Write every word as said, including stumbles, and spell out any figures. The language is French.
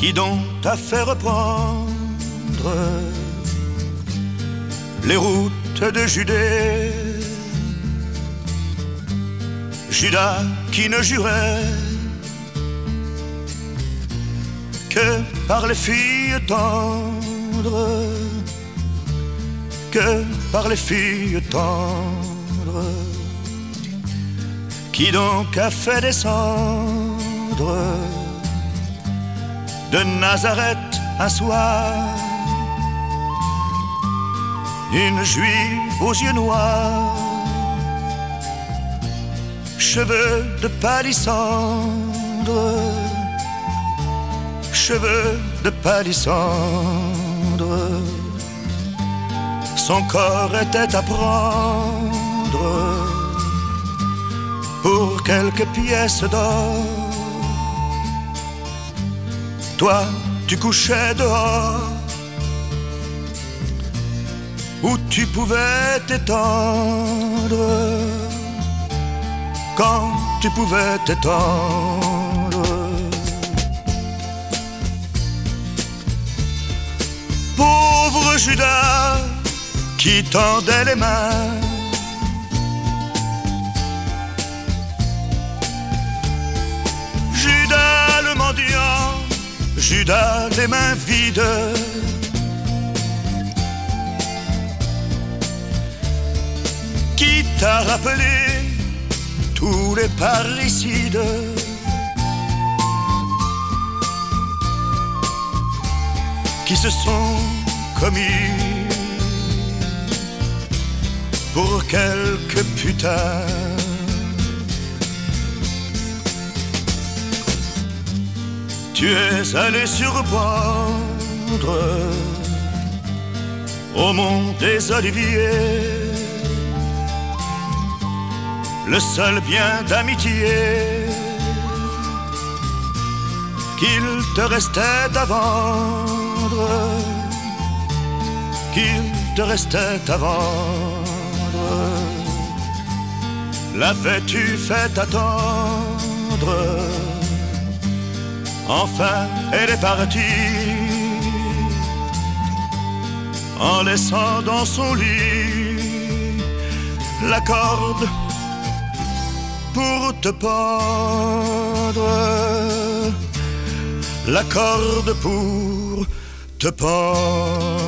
Qui donc t'a fait reprendre les routes de Judée? Judas qui ne jurait que par les filles tendres, que par les filles tendres. Qui donc a fait descendre de Nazareth un soir une juive aux yeux noirs, cheveux de palissandre, cheveux de palissandre. Son corps était à prendre pour quelques pièces d'or. Toi, tu couchais dehors où tu pouvais t'étendre, quand tu pouvais t'étendre. Pauvre Judas qui tendait les mains, Judas le mendiant, Judas les mains vides, qui t'a rappelé tous les parricides qui se sont commis pour quelques putains. Tu es allé surprendre au mont des Oliviers le seul bien d'amitié qu'il te restait à vendre, qu'il te restait à vendre. L'avais-tu fait attendre? Enfin, elle est partie, en laissant dans son lit la corde pour te pendre, la corde pour te pendre.